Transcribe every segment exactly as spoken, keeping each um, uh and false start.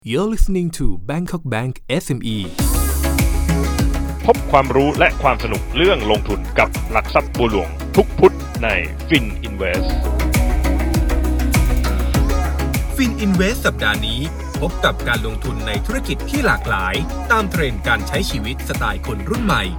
You're listening to Bangkok Bank เอส เอ็ม อีพบความรู้และความสนุกเรื่องลงทุนกับหลักทรัพย์บัวหลวงทุกพุธใน FinInvest FinInvest สัปดาห์นี้พบกับการลงทุนในธุรกิจที่หลากหลายตามเทรนด์การใช้ชีวิตสไตล์คนรุ่นใหม่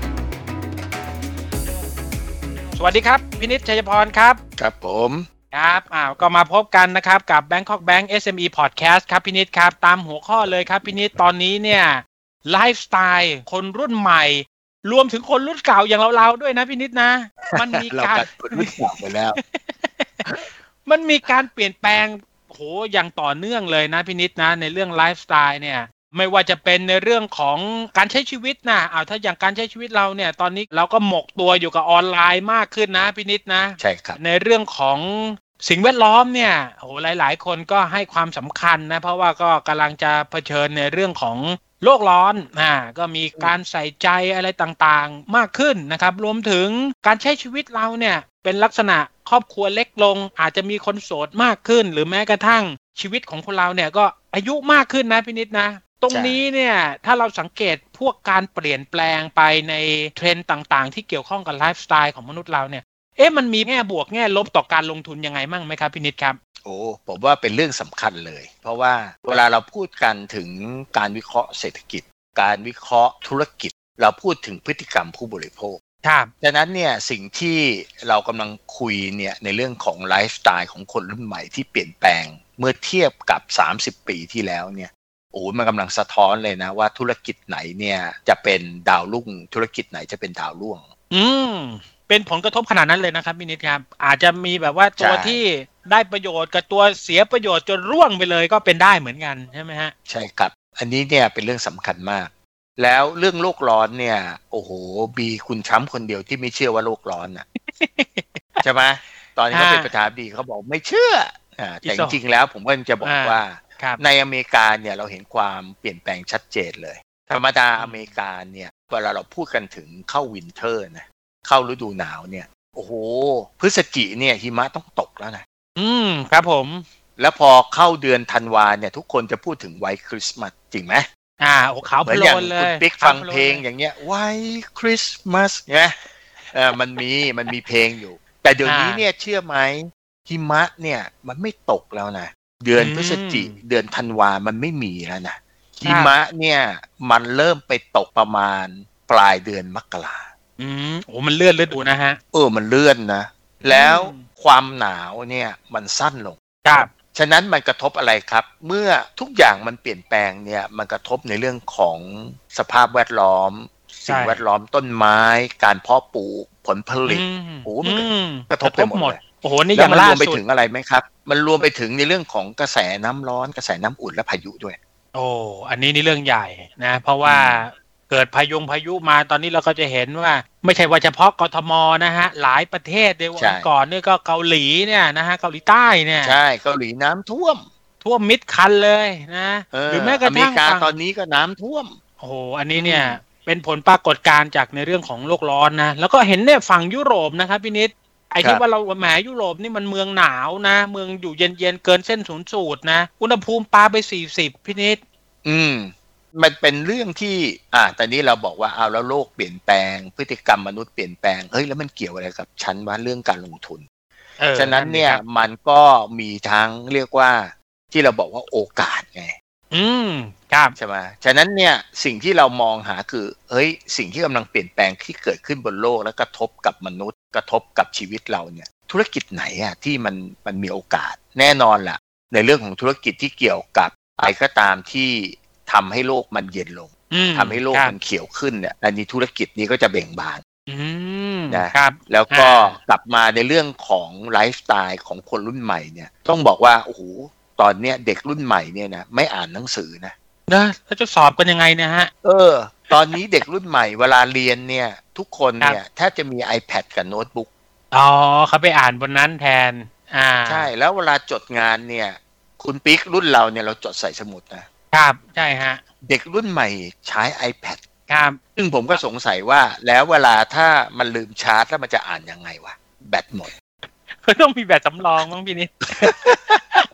สวัสดีครับพินิจ ชัยพรครับครับผมครับอ้าวก็มาพบกันนะครับกับ Bangkok Bank เอส เอ็ม อี Podcast ครับพินิจครับตามหัวข้อเลยครับพินิจตอนนี้เนี่ยไลฟ์สไตล์คนรุ่นใหม่รวมถึงคนรุ่นเก่าอย่างเราๆด้วยนะพินิจนะมันมีการคนรุ่นเก่าไปแล้วมันมีการเปลี่ยนแปลงโหอย่างต่อเนื่องเลยนะพินิจนะในเรื่องไลฟ์สไตล์เนี่ยไม่ว่าจะเป็นในเรื่องของการใช้ชีวิตนะเอาถ้าอย่างการใช้ชีวิตเราเนี่ยตอนนี้เราก็หมกตัวอยู่กับออนไลน์มากขึ้นนะพินิจนะใช่ครับในเรื่องของสิ่งแวดล้อมเนี่ยโหหลายๆคนก็ให้ความสำคัญนะเพราะว่าก็กำลังจะเผชิญในเรื่องของโลกร้อนอ่าก็มีการใส่ใจอะไรต่างๆมากขึ้นนะครับรวมถึงการใช้ชีวิตเราเนี่ยเป็นลักษณะครอบครัวเล็กลงอาจจะมีคนโสดมากขึ้นหรือแม้กระทั่งชีวิตของคนเราเนี่ยก็อายุมากขึ้นนะพินิจนะตรงนี้เนี่ยถ้าเราสังเกตพวกการเปลี่ยนแปลงไปในเทรนด์ต่างๆที่เกี่ยวข้องกับไลฟ์สไตล์ของมนุษย์เราเนี่ยเอ๊ะมันมีแง่บวกแง่ลบต่อการลงทุนยังไงมั่งไหมครับพินิจครับโอ้ผมว่าเป็นเรื่องสำคัญเลยเพราะว่าเวลาเราพูดกันถึงการวิเคราะห์เศรษฐกิจการวิเคราะห์ธุรกิจเราพูดถึงพฤติกรรมผู้บริโภคครับฉะนั้นเนี่ยสิ่งที่เรากำลังคุยเนี่ยในเรื่องของไลฟ์สไตล์ของคนรุ่นใหม่ที่เปลี่ยนแปลงเมื่อเทียบกับสามสิบปีที่แล้วเนี่ยโอ้มันกำลังสะท้อนเลยนะว่าธุรกิจไหนเนี่ยจะเป็นดาวรุ่งธุรกิจไหนจะเป็นดาวร่วงอืมเป็นผลกระทบขนาดนั้นเลยนะครับพี่นิดครับอาจจะมีแบบว่าตัวที่ได้ประโยชน์กับตัวเสียประโยชน์จนร่วงไปเลยก็เป็นได้เหมือนกันใช่ไหมฮะใช่ครับอันนี้เนี่ยเป็นเรื่องสำคัญมากแล้วเรื่องโลกร้อนเนี่ยโอ้โหมีคุณทรัมป์คนเดียวที่ไม่เชื่อว่าโลกร้อนน่ะ ใช่ไหมตอนนี้เขาเป็นประธานาธิบดีเขาบอกไม่เชื่ออ่าแต่จริงๆแล้วผมก็จะบอกว่าในอเมริกาเนี่ยเราเห็นความเปลี่ยนแปลงชัดเจนเลยธรรมดาอเมริกาเนี่ยเวลาเราพูดกันถึงเข้าวินเทอร์นะเข้าฤดูหนาวเนี่ยโอ้โหพฤศจิกเนี่ยหิมะต้องตกแล้วนะอืมครับผมแล้วพอเข้าเดือนธันวาเนี่ยทุกคนจะพูดถึงไวท์คริสต์มาสจริงไหมอ่าโอ้ขาวโพลนเลยคุณปิ๊กฟังเพลงอย่างเงี้ยไวท์คริสต์มาสไงเออมันมีมันมีเพลงอยู่แต่เดี๋ยวนี้เนี่ยเชื่อไหมหิมะเนี่ยมันไม่ตกแล้วนะเดือนพฤศจิกเดือนธันวามันไม่มีแล้วนะหิมะเนี่ยมันเริ่มไปตกประมาณปลายเดือนมกราอืมโอ้มันเลื่อนฤดูนะฮะเออมันเลื่อนนะแล้วความหนาวเนี่ยมันสั้นลงครับฉะนั้นมันกระทบอะไรครับเมื่อทุกอย่างมันเปลี่ยนแปลงเนี่ยมันกระทบในเรื่องของสภาพแวดล้อมสิ่งแวดล้อมต้นไม้การเพาะปลูกผลผลิตโอ้มันกระทบไปหมดเลยโอ้โหนี่อย่างล่าสุดแล้วมันรวมไปถึงอะไรไหมครับมันรวมไปถึงในเรื่องของกระแสน้ำร้อนกระแสน้ำอุ่นและพายุด้วยโอ้อันนี้นี่เรื่องใหญ่นะเพราะว่าเกิดพายุพายุมาตอนนี้เราก็จะเห็นว่าไม่ใช่ว่าเฉพาะกทมนะฮะหลายประเทศในวันก่อนนี่ก็เกาหลีเนี่ยนะฮะเกาหลีใต้เนี่ยใช่เกาหลีน้ำท่วมท่วมมิดคันเลยนะหรือแม้กระทั่งอเมริกาตอนนี้ก็น้ำท่วมโอ้โหอันนี้เนี่ยเป็นผลปรากฏการณ์จากในเรื่องของโลกร้อนนะแล้วก็เห็นเนี่ยฝั่งยุโรปนะครับพี่นิดไอ้ที่ว่าเราแหมยุโรปนี่มันเมืองหนาวนะเมืองอยู่เย็นๆเกินเส้นศูนย์สูตรนะอุณหภูมิปาไปสี่สิบพี่นิดอืมมันเป็นเรื่องที่อ่าตอนนี้เราบอกว่าเอาแล้วโลกเปลี่ยนแปลงพฤติกรรมมนุษย์เปลี่ยนแปลงเฮ้ยแล้วมันเกี่ยวอะไรกับฉันว่าเรื่องการลงทุนฉะนั้นเนี่ยมันก็มีทั้งเรียกว่าที่เราบอกว่าโอกาสไงอืมครับใช่ไหมฉะนั้นเนี่ยสิ่งที่เรามองหาคือเฮ้ยสิ่งที่กำลังเปลี่ยนแปลงที่เกิดขึ้นบนโลกแล้วกระทบกับมนุษย์กระทบกับชีวิตเราเนี่ยธุรกิจไหนอ่ะที่มันมันมีโอกาสแน่นอนล่ะในเรื่องของธุรกิจที่เกี่ยวกับอะไรก็ตามที่ทำให้โลกมันเย็นลงทำให้โลกมันเขียวขึ้นเนี่ยอันนี้ธุรกิจนี้ก็จะเบ่งบานนะครับแล้วก็กลับมาในเรื่องของไลฟ์สไตล์ของคนรุ่นใหม่เนี่ยต้องบอกว่าโอ้โหตอนเนี้ยเด็กรุ่นใหม่เนี่ยนะไม่อ่านหนังสือนะนะแล้วจะสอบกันยังไงนะฮะเออตอนนี้เด็กรุ่นใหม่เวลาเรียนเนี่ยทุกคนเนี่ยแทบจะมี iPad กับโน้ตบุ๊กอ๋อเขาไปอ่านบนนั้นแทนอ่าใช่แล้วเวลาจดงานเนี่ยคุณปิ๊กรุ่นเราเนี่ยเราจดใส่สมุดนะครับใช่ฮะเด็กรุ่นใหม่ใช้ iPad ครับซึ่งผมก็สงสัยว่าแล้วเวลาถ้ามันลืมชาร์จแล้วมันจะอ่านยังไงวะแบตหมดก็ต้องมีแบตสำรองมั้งพี่นิด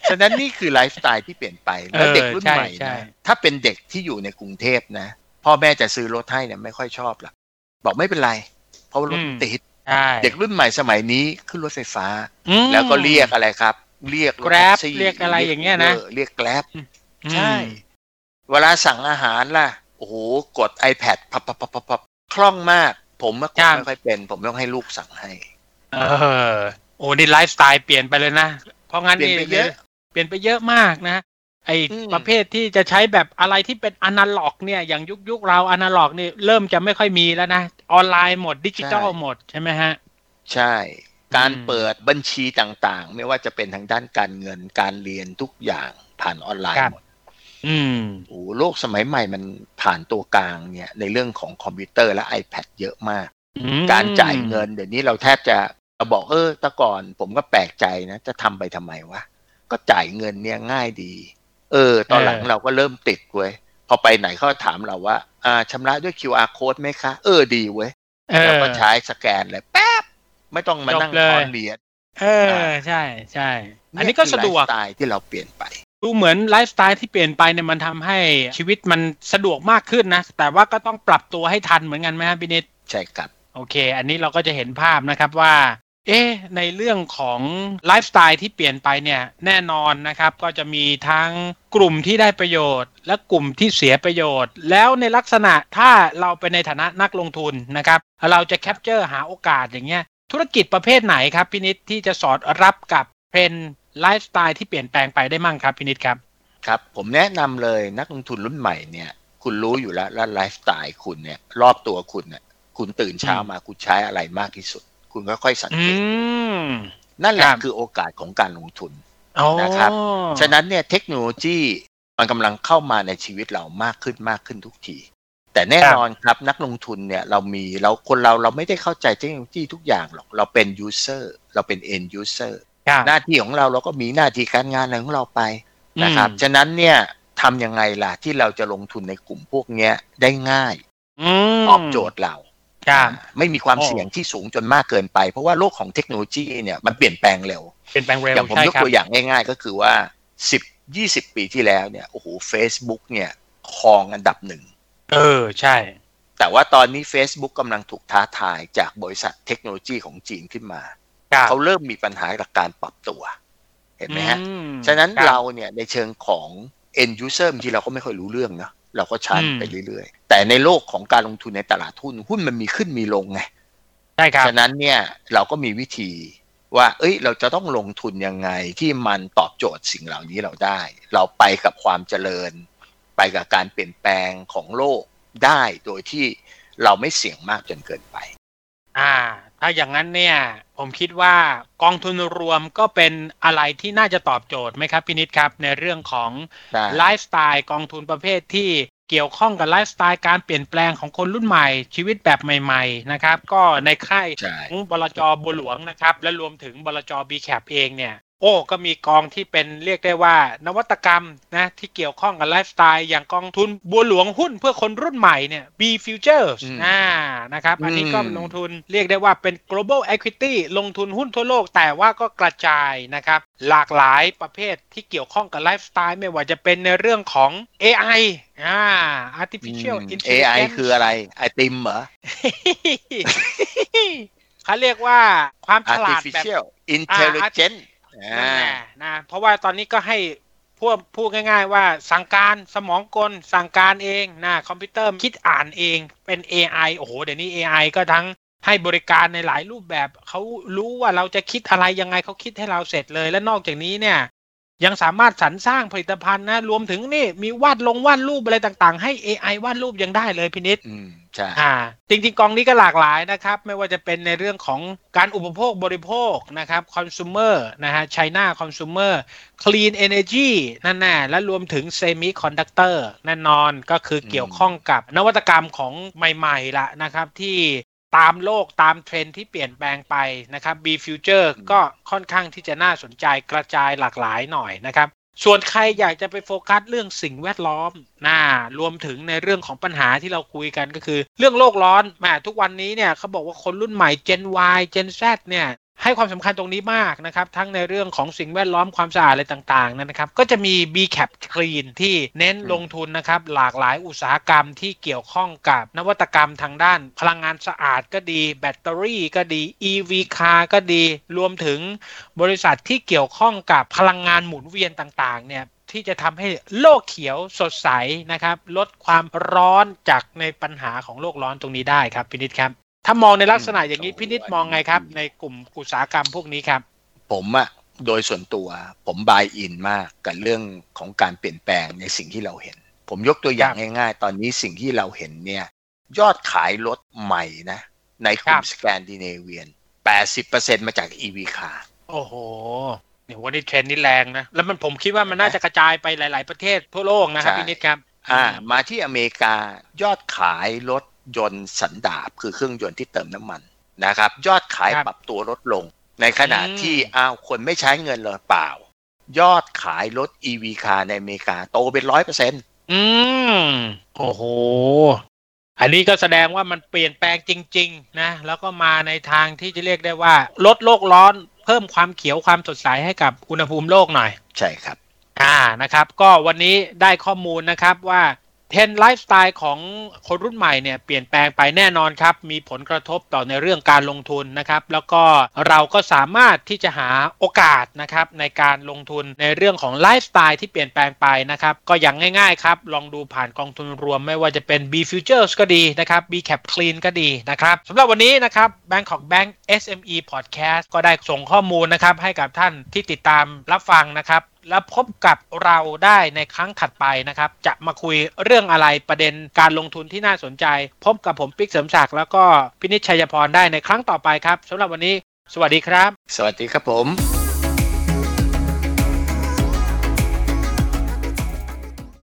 ฉะนั้นนี่คือไลฟ์สไตล์ที่เปลี่ยนไปแล้วเด็กรุ่นใหม่นะถ้าเป็นเด็กที่อยู่ในกรุงเทพนะพ่อแม่จะซื้อรถให้เนี่ยไม่ค่อยชอบหรอกบอกไม่เป็นไรเพราะรถติดเด็กรุ่นใหม่สมัยนี้ขึ้นรถไฟฟ้าแล้วก็เรียกอะไรครับเรียกรถแท็กซี่เรียกอะไรอย่างเงี้ยนะเรียกแกร็บใช่เวลาสั่งอาหารล่ะโอ้โหกด iPad พับพับพับพับคล่องมากผมเมื่อก่อนไม่ค่อยเป็นผมต้องให้ลูกสั่งให้เออโอ้นี่ไลฟ์สไตล์เปลี่ยนไปเลยนะเพราะงั้นนี่เปลี่ยนไปเยอะมากนะไอ้ประเภทที่จะใช้แบบอะไรที่เป็นอนาล็อกเนี่ยอย่างยุคยุคเราอนาล็อกนี่เริ่มจะไม่ค่อยมีแล้วนะออนไลน์หมดดิจิตอลหมดใช่ไหมฮะใช่การเปิดบัญชีต่างๆไม่ว่าจะเป็นทางด้านการเงินการเรียนทุกอย่างผ่านออนไลน์หมดอืมโอ้โลกสมัยใหม่มันผ่านตัวกลางเนี่ยในเรื่องของคอมพิวเตอร์และ iPad เยอะมากการจ่ายเงินเดี๋ยวนี้เราแทบจะเราบอกเออแต่ก่อนผมก็แปลกใจนะจะทำไปทำไมวะก็จ่ายเงินเนี่ยง่ายดีเออตอนหลังเราก็เริ่มติดเว้ยพอไปไหนเขาถามเราว่าอ่าชำระด้วย คิว อาร์ Code ไหมคะเออดีเว้ยเราก็ใช้สแกนเลยแป๊บไม่ต้องมานั่งทอนเหรียญเออใช่ใช่อันนี้ก็สะดวกไลฟ์สไตล์ที่เราเปลี่ยนไปดูเหมือนไลฟ์สไตล์ที่เปลี่ยนไปเนี่ยมันทำให้ชีวิตมันสะดวกมากขึ้นนะแต่ว่าก็ต้องปรับตัวให้ทันเหมือนกันไหมครับพี่นิดใช่ครับโอเคอันนี้เราก็จะเห็นภาพนะครับว่าเอ๊ะในเรื่องของไลฟ์สไตล์ที่เปลี่ยนไปเนี่ยแน่นอนนะครับก็จะมีทั้งกลุ่มที่ได้ประโยชน์และกลุ่มที่เสียประโยชน์แล้วในลักษณะถ้าเราเป็นในฐานะนักลงทุนนะครับเราจะแคปเจอร์หาโอกาสอย่างเงี้ยธุรกิจประเภทไหนครับพี่นิดที่จะสอดรับกับเทรนด์ไลฟ์สไตล์ที่เปลี่ยนแปลงไปได้มั่งครับพี่นิดครับครับผมแนะนำเลยนักลงทุนรุ่นใหม่เนี่ยคุณรู้อยู่แล้วแล้วไลฟ์สไตล์คุณเนี่ยรอบตัวคุณเนี่ยคุณตื่นเช้ามาคุณใช้อะไรมากที่สุดคุณก็ค่อยสังเกตนั่นแหละคือโอกาสของการลงทุนนะครับฉะนั้นเนี่ยเทคโนโลยีมันกำลังเข้ามาในชีวิตเรามากขึ้นมากขึ้นทุกทีแต่แน่นอนครับนักลงทุนเนี่ยเรามีเราคนเราเราไม่ได้เข้าใจเทคโนโลยีทุกอย่างหรอกเราเป็น user เราเป็น end user หน้าที่ของเราเราก็มีหน้าที่การงานอะไรของเราไปนะครับฉะนั้นเนี่ยทำยังไงล่ะที่เราจะลงทุนในกลุ่มพวกนี้ได้ง่ายตอบโจทย์เราไม่มีความเสี่ยงที่สูงจนมากเกินไปเพราะว่าโลกของเทคโนโลยีเนี่ยมันเปลี่ยนแปลงเร็วเปลี่ยนแปลงเร็วอย่างผมยกตัวอย่างง่ายๆก็คือว่า สิบ ยี่สิบ ปีที่แล้วเนี่ยโอ้โห Facebook เนี่ยครองอันดับหนึ่งเออใช่แต่ว่าตอนนี้ Facebook กำลังถูกท้าทายจากบริษัทเทคโนโลยีของจีนขึ้นมาเขาเริ่มมีปัญหากับการปรับตัวเห็นไหมฮะฉะนั้นเราเนี่ยในเชิงของ end user ที่เราก็ไม่ค่อยรู้เรื่องนะเราก็ใช้ไปเรื่อยๆแต่ในโลกของการลงทุนในตลาดหุ้นหุ้นมันมีขึ้นมีลงไงใช่ครับฉะนั้นเนี่ยเราก็มีวิธีว่าเอ้ยเราจะต้องลงทุนยังไงที่มันตอบโจทย์สิ่งเหล่านี้เราได้เราไปกับความเจริญไปกับการเปลี่ยนแปลงของโลกได้โดยที่เราไม่เสี่ยงมากจนเกินไปอ่าถ้าอย่างนั้นเนี่ยผมคิดว่ากองทุนรวมก็เป็นอะไรที่น่าจะตอบโจทย์ไหมครับพี่นิดครับในเรื่องของไลฟ์สไตล์กองทุนประเภทที่เกี่ยวข้องกับไลฟ์สไตล์การเปลี่ยนแปลงของคนรุ่นใหม่ชีวิตแบบใหม่ๆนะครับก็ในค่ายของบลจ.บัวหลวงนะครับและรวมถึงบลจ. บี แคป เองเนี่ยโอ้ก็มีกองที่เป็นเรียกได้ว่านวัตกรรมนะที่เกี่ยวข้องกับไลฟ์สไตล์อย่างกองทุนบัวหลวงหุ้นเพื่อคนรุ่นใหม่เนี่ย B Futures อ่านะครับอันนี้ก็ลงทุนเรียกได้ว่าเป็น global equity ลงทุนหุ้นทั่วโลกแต่ว่าก็กระจายนะครับหลากหลายประเภทที่เกี่ยวข้องกับไลฟ์สไตล์ไม่ว่าจะเป็นในเรื่องของ เอ ไอ อ่า artificial intelligence เอ ไอ คืออะไรไอติมเหรอเขาเรียกว่าความฉลาดแบบ artificial intelligence นั่นแหละนะเพราะว่าตอนนี้ก็ให้พวกพูดง่ายๆว่าสั่งการสมองกลสั่งการเองนะคอมพิวเตอร์คิดอ่านเองเป็น เอ ไอ โอ้โหเดี๋ยวนี้ เอ ไอ ก็ทั้งให้บริการในหลายรูปแบบเขารู้ว่าเราจะคิดอะไรยังไงเขาคิดให้เราเสร็จเลยและนอกจากนี้เนี่ยยังสามารถสรรสร้างผลิตภัณฑ์นะรวมถึงนี่มีวาดลงวาดรูปอะไรต่างๆให้ เอ ไอ วาดรูปยังได้เลยพี่นิดอืมใช่อ่าจริงๆกองนี้ก็หลากหลายนะครับไม่ว่าจะเป็นในเรื่องของการอุปโภคบริโภคนะครับคอน sumer นะฮะ China consumer clean energy นั่นแน่และรวมถึง semiconductor แน่นอนก็คือเกี่ยวข้องกับนวัตกรรมของใหม่ๆละนะครับที่ตามโลกตามเทรนด์ที่เปลี่ยนแปลงไปนะครับ B Future ก็ค่อนข้างที่จะน่าสนใจกระจายหลากหลายหน่อยนะครับส่วนใครอยากจะไปโฟกัสเรื่องสิ่งแวดล้อมน่ารวมถึงในเรื่องของปัญหาที่เราคุยกันก็คือเรื่องโลกร้อนแหมทุกวันนี้เนี่ยเขาบอกว่าคนรุ่นใหม่ Gen Y Gen Z เนี่ยให้ความสำคัญตรงนี้มากนะครับทั้งในเรื่องของสิ่งแวดล้อมความสะอาดอะไรต่างๆนะครับก็จะมี บี แคป Clean ที่เน้นลงทุนนะครับหลากหลายอุตสาหกรรมที่เกี่ยวข้องกับนวัตกรรมทางด้านพลังงานสะอาดก็ดีแบตเตอรี่ก็ดี อี วี Car ก็ดีรวมถึงบริษัทที่เกี่ยวข้องกับพลังงานหมุนเวียนต่างๆเนี่ยที่จะทำให้โลกเขียวสดใสนะครับลดความร้อนจากในปัญหาของโลกร้อนตรงนี้ได้ครับพินิจครับถ้ามองในลักษณะอย่างนี้พินิจมองไงครับในกลุ่มอุตสาหกรรมพวกนี้ครับผมอะโดยส่วนตัวผมบายอินมากกับเรื่องของการเปลี่ยนแปลงในสิ่งที่เราเห็นผมยกตัวอย่างง่ายๆตอนนี้สิ่งที่เราเห็นเนี่ยยอดขายรถใหม่นะในกลุ่มสแกนดิเนเวียน แปดสิบเปอร์เซ็นต์ มาจาก อี วี Car โอ้โหเนี่ยวันนี้เทรนด์นี่แรงนะแล้วมันผมคิดว่ามันน่าจะกระจายไปหลายๆประเทศทั่วโลกนะครับพินิจครับอ่ามาที่อเมริกายอดขายรถยนต์สันดาปคือเครื่องยนต์ที่เติมน้ำมันนะครับยอดขายปรับตัวลดลงในขณะที่อ้าวคนไม่ใช้เงินเลยเปล่ายอดขายรถ อี วี Car ในอเมริกาโตเป็น ร้อยเปอร์เซ็นต์อืมโอ้โหอันนี้ก็แสดงว่ามันเปลี่ยนแปลงจริงๆนะแล้วก็มาในทางที่จะเรียกได้ว่าลดโลกร้อนเพิ่มความเขียวความสดใสให้กับอุณหภูมิโลกหน่อยใช่ครับอ่านะครับก็วันนี้ได้ข้อมูลนะครับว่าเทรนด์ไลฟ์สไตล์ของคนรุ่นใหม่เนี่ยเปลี่ยนแปลงไปแน่นอนครับมีผลกระทบต่อในเรื่องการลงทุนนะครับแล้วก็เราก็สามารถที่จะหาโอกาสนะครับในการลงทุนในเรื่องของไลฟ์สไตล์ที่เปลี่ยนแปลงไปนะครับก็อย่างง่ายๆครับลองดูผ่านกองทุนรวมไม่ว่าจะเป็น B Futures ก็ดีนะครับ B Cap Clean ก็ดีนะครับสำหรับวันนี้นะครับ Bangkok Bank เอส เอ็ม อี Podcast ก็ได้ส่งข้อมูลนะครับให้กับท่านที่ติดตามรับฟังนะครับแล้วพบกับเราได้ในครั้งถัดไปนะครับจะมาคุยเรื่องอะไรประเด็นการลงทุนที่น่าสนใจพบกับผมปิ๊กเสริมศักดิ์แล้วก็พินิจชัยพรได้ในครั้งต่อไปครับสำหรับวันนี้สวัสดีครับสวัสดีครับผม